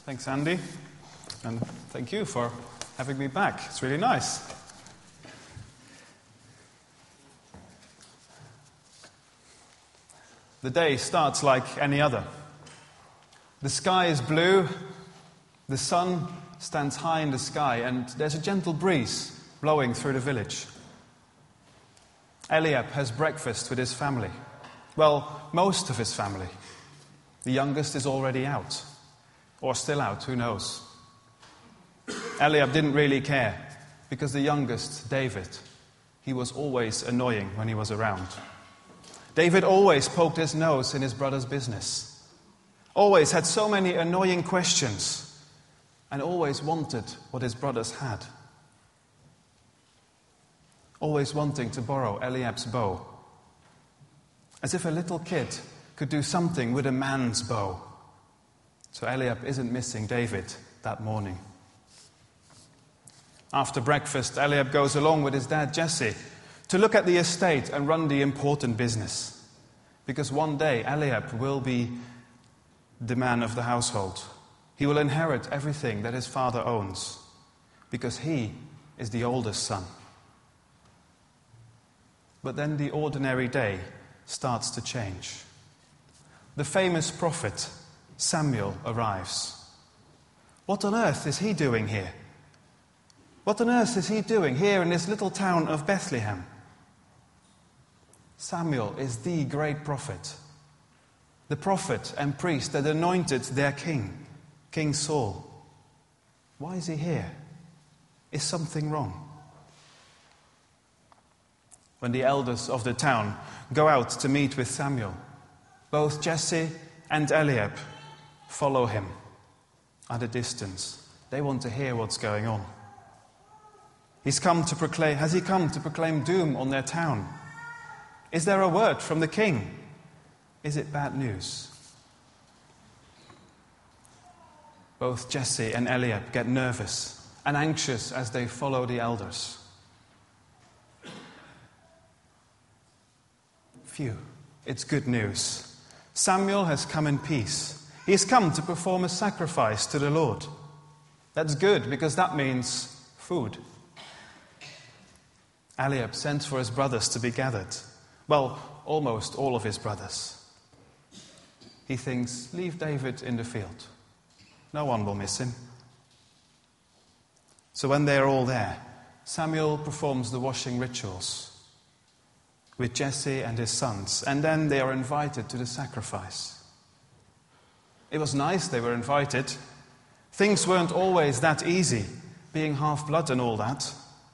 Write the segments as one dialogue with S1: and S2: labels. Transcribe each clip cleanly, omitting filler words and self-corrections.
S1: Thanks, Andy. And thank you for having me back. It's really nice. The day starts like any other. The sky is blue, the sun stands high in the sky, and there's a gentle breeze blowing through the village. Eliab has breakfast with his family. Well, most of his family. The youngest is already out. Or still out, who knows? Eliab didn't really care, because the youngest, David, he was always annoying when he was around. David always poked his nose in his brother's business, always had so many annoying questions, and always wanted what his brothers had. Always wanting to borrow Eliab's bow, as if a little kid could do something with a man's bow. So Eliab isn't missing David that morning. After breakfast, Eliab goes along with his dad Jesse to look at the estate and run the important business. Because one day Eliab will be the man of the household. He will inherit everything that his father owns, because he is the oldest son. But then the ordinary day starts to change. The famous prophet Samuel arrives. What on earth is he doing here? What on earth is he doing here in this little town of Bethlehem? Samuel is the great prophet. The prophet and priest that anointed their king, King Saul. Why is he here? Is something wrong? When the elders of the town go out to meet with Samuel, both Jesse and Eliab follow him at a distance. They want to hear what's going on. Has he come to proclaim doom on their town? Is there a word from the king? Is it bad news? Both Jesse and Eliab get nervous and anxious as they follow the elders. Phew, it's good news. Samuel has come in peace. He has come to perform a sacrifice to the Lord. That's good, because that means food. Eliab sent for his brothers to be gathered. Well, almost all of his brothers. He thinks, leave David in the field. No one will miss him. So when they are all there, Samuel performs the washing rituals with Jesse and his sons, and then they are invited to the sacrifice. It was nice they were invited. Things weren't always that easy, being half-blood and all that.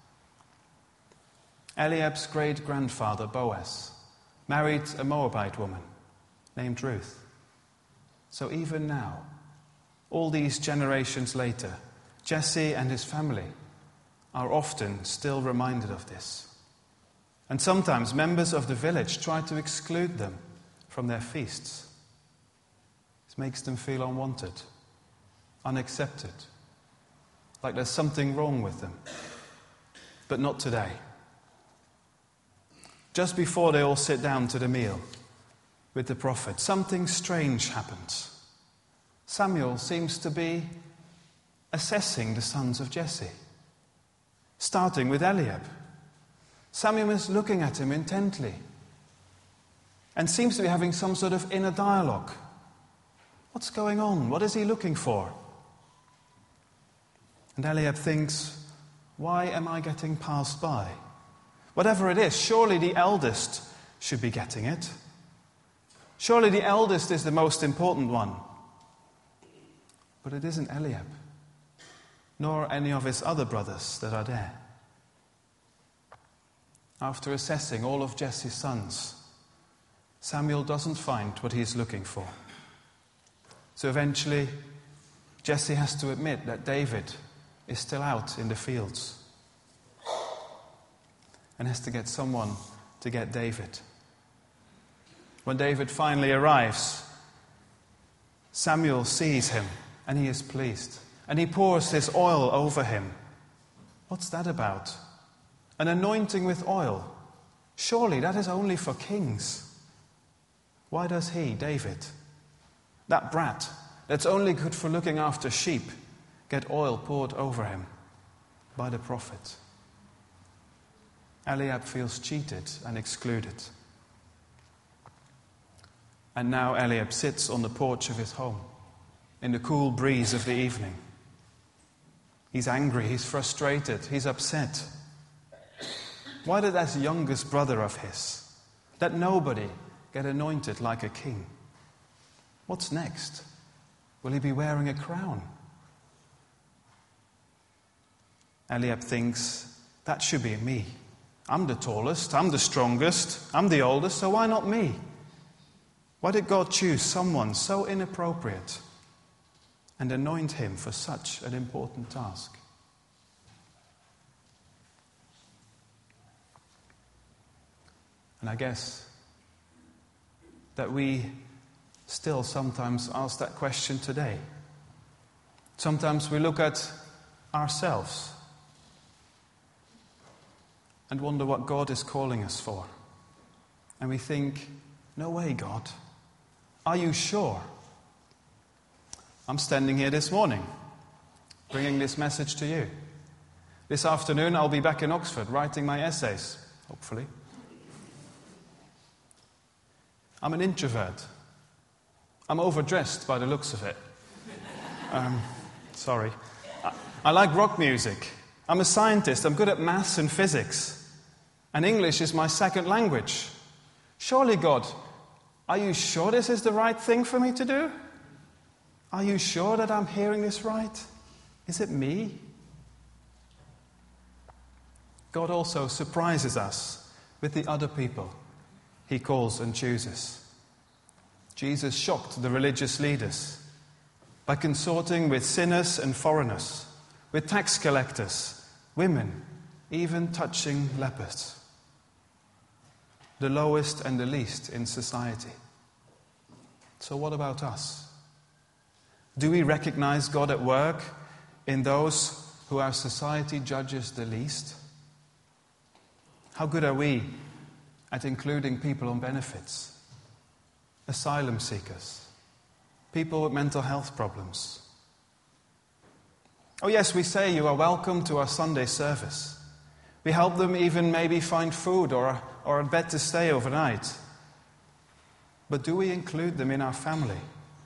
S1: Eliab's great-grandfather, Boaz, married a Moabite woman named Ruth. So even now, all these generations later, Jesse and his family are often still reminded of this. And sometimes members of the village try to exclude them from their feasts. This makes them feel unwanted, unaccepted, like there's something wrong with them. But not today. Just before they all sit down to the meal with the prophet, something strange happens. Samuel seems to be assessing the sons of Jesse, starting with Eliab. Samuel is looking at him intently and seems to be having some sort of inner dialogue. What's going on? What is he looking for? And Eliab thinks, why am I getting passed by? Whatever it is, surely the eldest should be getting it. Surely the eldest is the most important one. But it isn't Eliab, nor any of his other brothers that are there. After assessing all of Jesse's sons, Samuel doesn't find what he's looking for. So eventually, Jesse has to admit that David is still out in the fields and has to get someone to get David. When David finally arrives, Samuel sees him and he is pleased. And he pours his oil over him. What's that about? An anointing with oil. Surely that is only for kings. Why does he, David, that brat, that's only good for looking after sheep get oil poured over him by the prophet. Eliab feels cheated and excluded. And now Eliab sits on the porch of his home in the cool breeze of the evening. He's angry, he's frustrated, he's upset. Why did that youngest brother of his, let nobody get anointed like a king? What's next? Will he be wearing a crown? Eliab thinks, that should be me. I'm the tallest, I'm the strongest, I'm the oldest, so why not me? Why did God choose someone so inappropriate and anoint him for such an important task? And I guess that we still sometimes ask that question today. Sometimes we look at ourselves and wonder what God is calling us for. And we think, no way, God. Are you sure? I'm standing here this morning, bringing this message to you. This afternoon I'll be back in Oxford writing my essays, hopefully. I'm an introvert. I'm overdressed by the looks of it. Sorry. I like rock music. I'm a scientist. I'm good at maths and physics. And English is my second language. Surely, God, are you sure this is the right thing for me to do? Are you sure that I'm hearing this right? Is it me? God also surprises us with the other people he calls and chooses. Jesus shocked the religious leaders by consorting with sinners and foreigners, with tax collectors, women, even touching lepers. The lowest and the least in society. So what about us? Do we recognize God at work in those who our society judges the least? How good are we at including people on benefits, asylum seekers, people with mental health problems? Oh yes, we say you are welcome to our Sunday service. We help them even maybe find food or a bed to stay overnight. But do we include them in our family?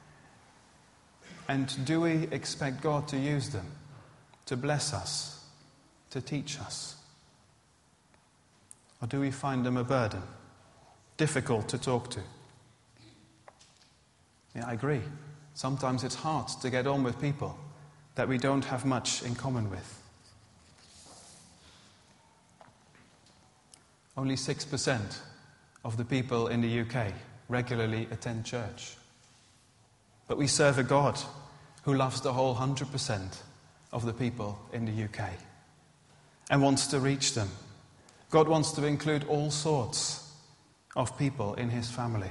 S1: And do we expect God to use them, to bless us, to teach us? Or do we find them a burden, difficult to talk to? Yeah, I agree. Sometimes it's hard to get on with people that we don't have much in common with. Only 6% of the people in the UK regularly attend church. But we serve a God who loves the whole 100% of the people in the UK and wants to reach them. God wants to include all sorts of people in his family.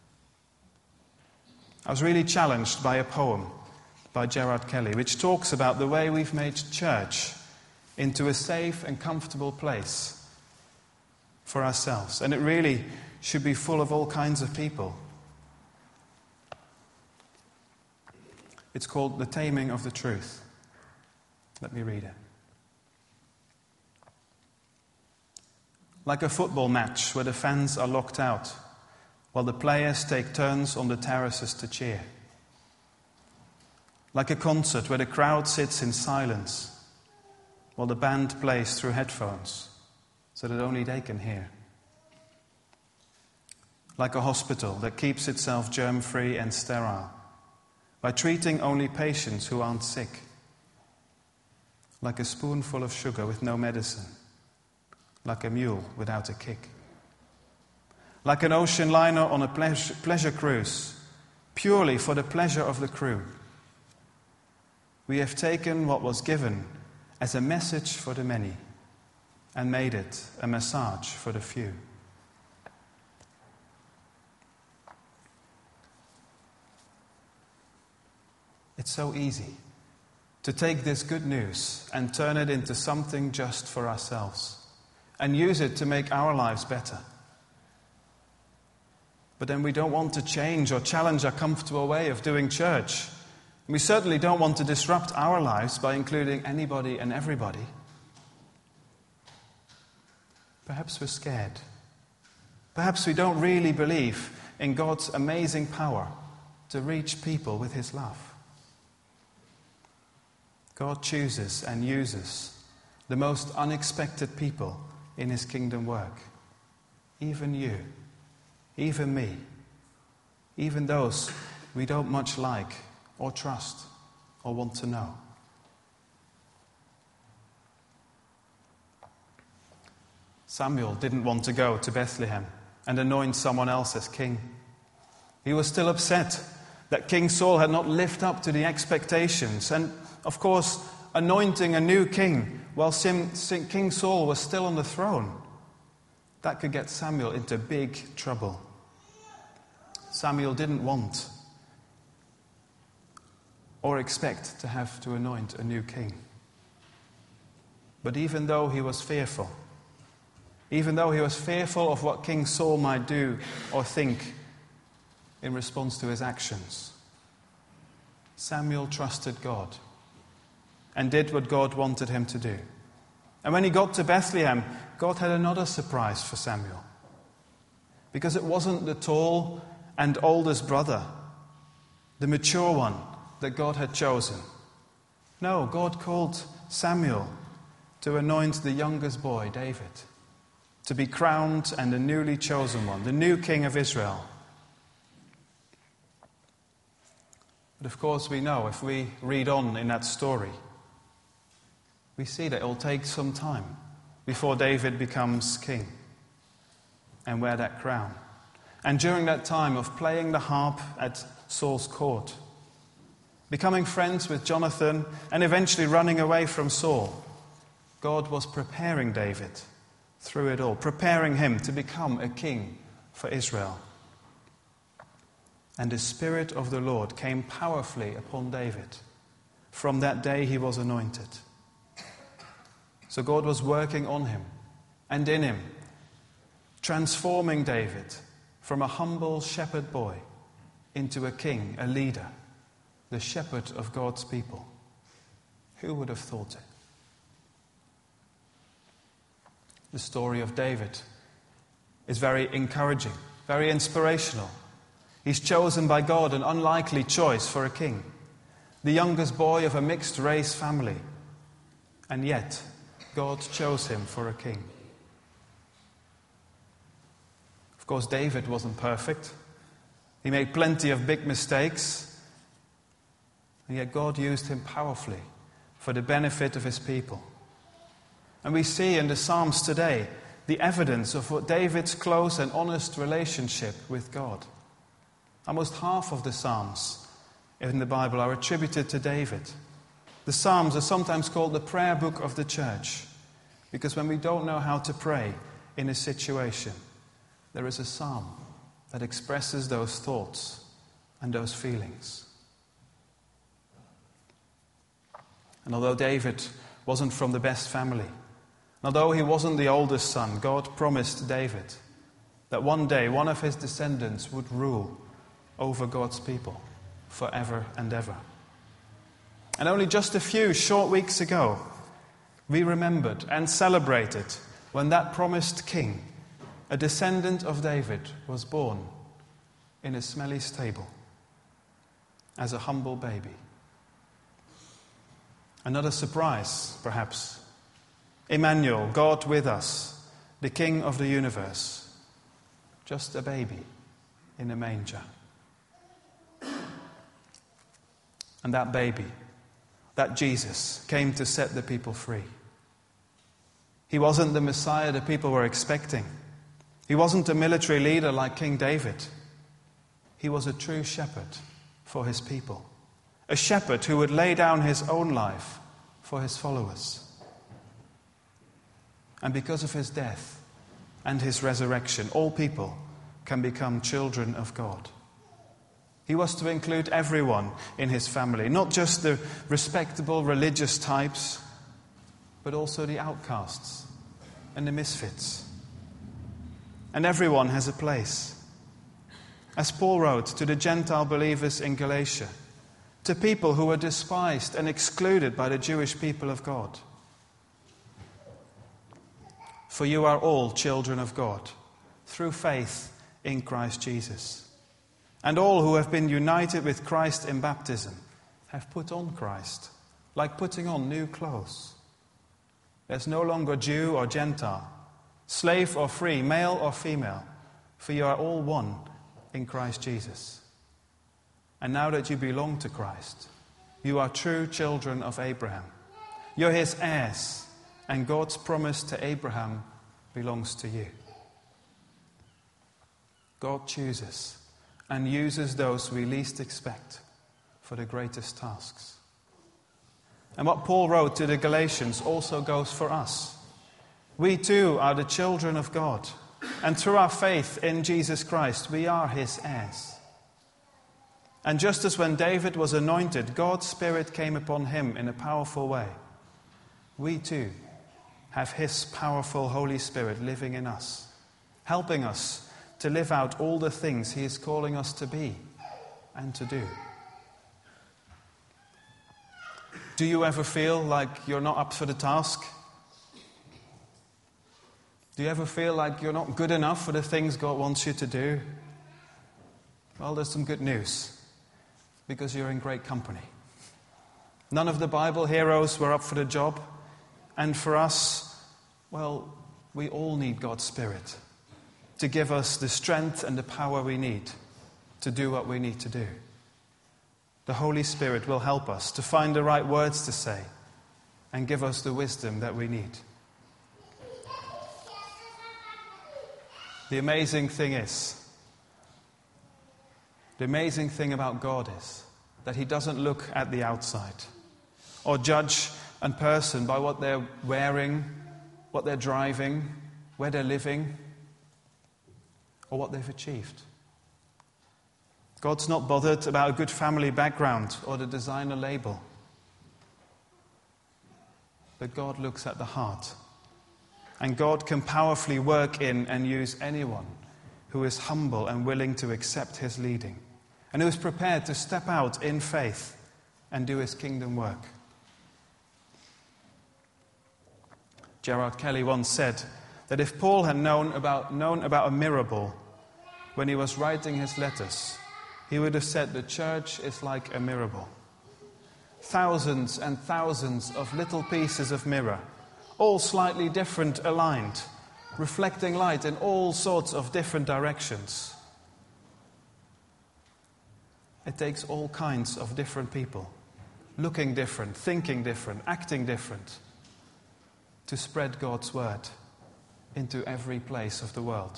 S1: I was really challenged by a poem by Gerard Kelly, which talks about the way we've made church into a safe and comfortable place for ourselves. And it really should be full of all kinds of people. It's called The Taming of the Truth. Let me read it. Like a football match where the fans are locked out, while the players take turns on the terraces to cheer. Like a concert where the crowd sits in silence, while the band plays through headphones, so that only they can hear. Like a hospital that keeps itself germ-free and sterile, by treating only patients who aren't sick. Like a spoonful of sugar with no medicine, like a mule without a kick. Like an ocean liner on a pleasure cruise, purely for the pleasure of the crew. We have taken what was given as a message for the many and made it a massage for the few. It's so easy to take this good news and turn it into something just for ourselves and use it to make our lives better. But then we don't want to change or challenge our comfortable way of doing church We certainly don't want to disrupt our lives by including anybody and everybody. Perhaps we're scared. Perhaps we don't really believe in God's amazing power to reach people with his love. God chooses and uses the most unexpected people in his kingdom work. Even you, even me, even those we don't much like or trust or want to know. Samuel didn't want to go to Bethlehem and anoint someone else as king. He was still upset that King Saul had not lived up to the expectations. And, of course, anointing a new king while King Saul was still on the throne, that could get Samuel into big trouble. Samuel didn't want or expect to have to anoint a new king. But even though he was fearful of what King Saul might do or think in response to his actions, Samuel trusted God and did what God wanted him to do. And when he got to Bethlehem, God had another surprise for Samuel. Because it wasn't the tall and oldest brother, the mature one that God had chosen. No, God called Samuel to anoint the youngest boy, David, to be crowned and the newly chosen one, the new king of Israel. But of course we know, if we read on in that story, we see that it will take some time before David becomes king and wear that crown. And during that time of playing the harp at Saul's court, becoming friends with Jonathan and eventually running away from Saul, God was preparing David through it all, preparing him to become a king for Israel. And the Spirit of the Lord came powerfully upon David from that day he was anointed. So God was working on him and in him, transforming David from a humble shepherd boy into a king, a leader, the shepherd of God's people. Who would have thought it? The story of David is very encouraging, very inspirational. He's chosen by God, an unlikely choice for a king, the youngest boy of a mixed-race family. And yet, God chose him for a king. Of course, David wasn't perfect. He made plenty of big mistakes. And yet God used him powerfully for the benefit of his people. And we see in the Psalms today the evidence of what David's close and honest relationship with God. Almost half of the Psalms in the Bible are attributed to David. The Psalms are sometimes called the prayer book of the church, because when we don't know how to pray in a situation, there is a psalm that expresses those thoughts and those feelings. And although David wasn't from the best family, although he wasn't the oldest son, God promised David that one day one of his descendants would rule over God's people forever and ever. And only just a few short weeks ago, we remembered and celebrated when that promised king, a descendant of David, was born in a smelly stable as a humble baby. Another surprise, perhaps. Emmanuel, God with us, the King of the universe, just a baby in a manger. And that baby, that Jesus, came to set the people free. He wasn't the Messiah the people were expecting. He wasn't a military leader like King David. He was a true shepherd for his people. A shepherd who would lay down his own life for his followers. And because of his death and his resurrection, all people can become children of God. He was to include everyone in his family, not just the respectable religious types, but also the outcasts and the misfits. And everyone has a place. As Paul wrote to the Gentile believers in Galatia, to people who were despised and excluded by the Jewish people of God. For you are all children of God, through faith in Christ Jesus. And all who have been united with Christ in baptism have put on Christ, like putting on new clothes. There's no longer Jew or Gentile, slave or free, male or female, for you are all one in Christ Jesus. And now that you belong to Christ, you are true children of Abraham. You're his heirs, and God's promise to Abraham belongs to you. God chooses and uses those we least expect for the greatest tasks. And what Paul wrote to the Galatians also goes for us. We too are the children of God, and through our faith in Jesus Christ, we are his heirs. And just as when David was anointed, God's Spirit came upon him in a powerful way, we too have his powerful Holy Spirit living in us, helping us to live out all the things he is calling us to be and to do. Do you ever feel like you're not up for the task? Do you ever feel like you're not good enough for the things God wants you to do? Well, there's some good news, because you're in great company. None of the Bible heroes were up for the job, and for us, well, we all need God's Spirit to give us the strength and the power we need to do what we need to do. The Holy Spirit will help us to find the right words to say and give us the wisdom that we need. The amazing thing about God is that he doesn't look at the outside or judge a person by what they're wearing, what they're driving, where they're living, or what they've achieved. God's not bothered about a good family background or the designer label. But God looks at the heart. And God can powerfully work in and use anyone who is humble and willing to accept his leading, and who is prepared to step out in faith and do his kingdom work. Gerard Kelly once said that if Paul had known about a miracle when he was writing his letters, he would have said the church is like a mirror. Thousands and thousands of little pieces of mirror, all slightly different aligned, reflecting light in all sorts of different directions. It takes all kinds of different people, looking different, thinking different, acting different, to spread God's word into every place of the world.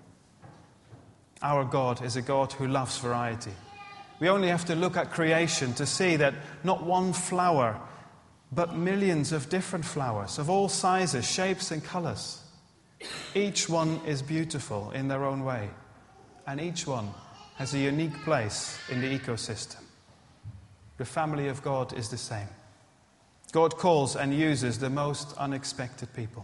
S1: Our God is a God who loves variety. We only have to look at creation to see that not one flower, but millions of different flowers of all sizes, shapes and colors. Each one is beautiful in their own way, and each one has a unique place in the ecosystem. The family of God is the same. God calls and uses the most unexpected people.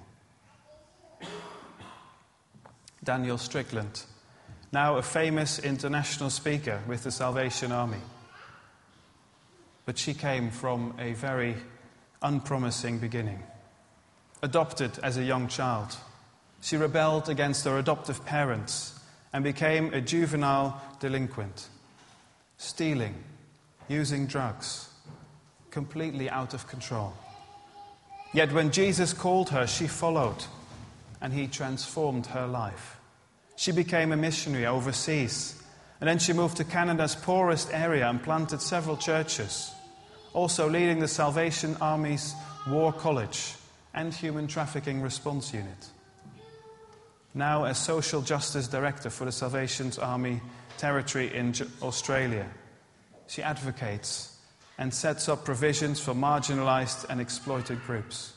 S1: Danielle Strickland, now a famous international speaker with the Salvation Army. But she came from a very unpromising beginning. Adopted as a young child, she rebelled against her adoptive parents and became a juvenile delinquent, stealing, using drugs, completely out of control. Yet when Jesus called her, she followed, and he transformed her life. She became a missionary overseas, and then she moved to Canada's poorest area and planted several churches, also leading the Salvation Army's War College and Human Trafficking Response Unit. Now as Social Justice Director for the Salvation Army territory in Australia, she advocates and sets up provisions for marginalized and exploited groups.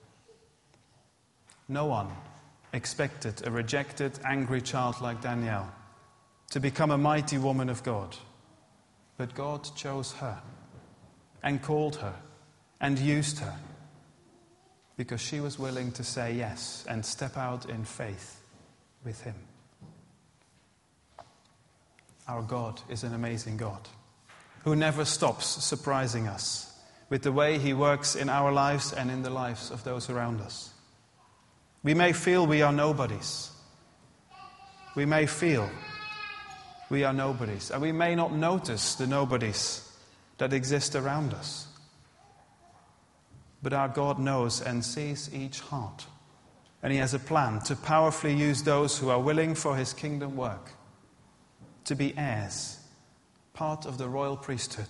S1: No one expected a rejected, angry child like Danielle to become a mighty woman of God. But God chose her and called her and used her because she was willing to say yes and step out in faith with him. Our God is an amazing God. who never stops surprising us with the way he works in our lives and in the lives of those around us. We may feel we are nobodies. We may feel we are nobodies, and we may not notice the nobodies that exist around us. But our God knows and sees each heart, and he has a plan to powerfully use those who are willing for his kingdom work to be heirs, part of the royal priesthood.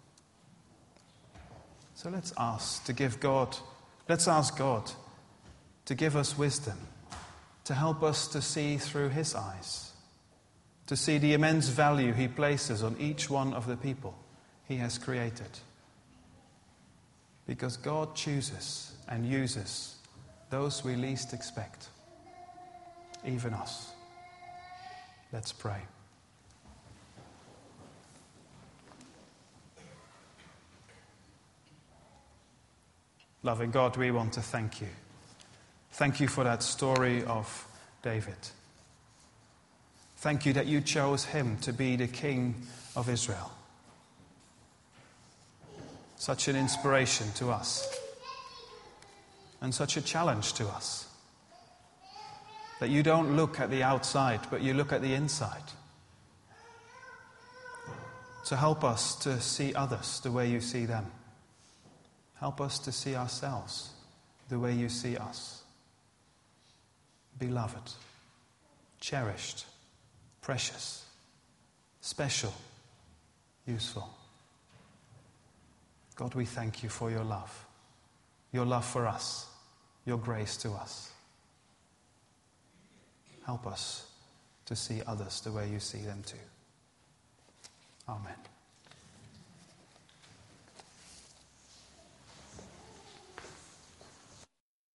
S1: So let's ask God to give us wisdom, to help us to see through his eyes, to see the immense value he places on each one of the people he has created. Because God chooses and uses those we least expect, even us. Let's pray. Loving God, we want to thank you. Thank you for that story of David. Thank you that you chose him to be the king of Israel. Such an inspiration to us, and such a challenge to us. That you don't look at the outside, but you look at the inside. To help us to see others the way you see them. Help us to see ourselves the way you see us. Beloved, cherished, precious, special, useful. God, we thank you for your love for us, your grace to us. Help us to see others the way you see them too. Amen.